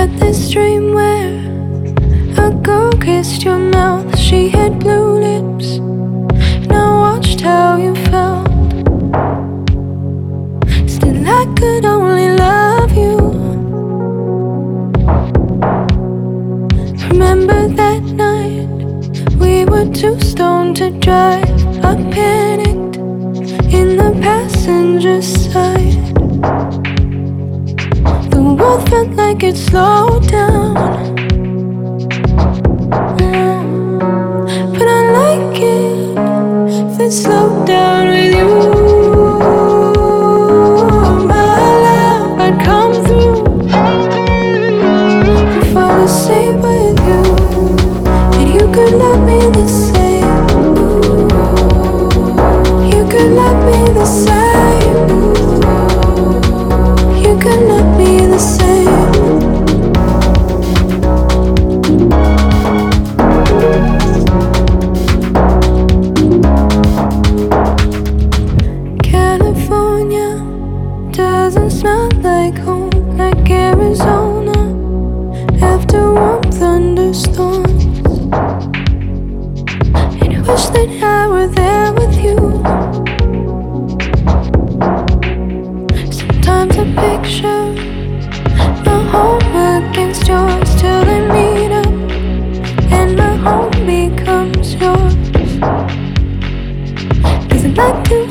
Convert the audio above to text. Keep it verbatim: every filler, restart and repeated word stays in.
had this dream where a girl kissed your mouth. She had blue lips, and I watched how you felt. Still, I could only love you. Remember that night, we were too stoned to drive. I panicked in the passenger side. The world felt like it slowed down. Mm. But I like it if it slowed down with you. My love, I'd come through and fall asleep with you, and you could love me the same. You could love me the same. You could love me the same. California doesn't smell like home, like Arizona after warm thunderstorms. And I wish that I were there with you. Sometimes I picture my home against yours till they meet up, and my home becomes yours. 'Cause I like to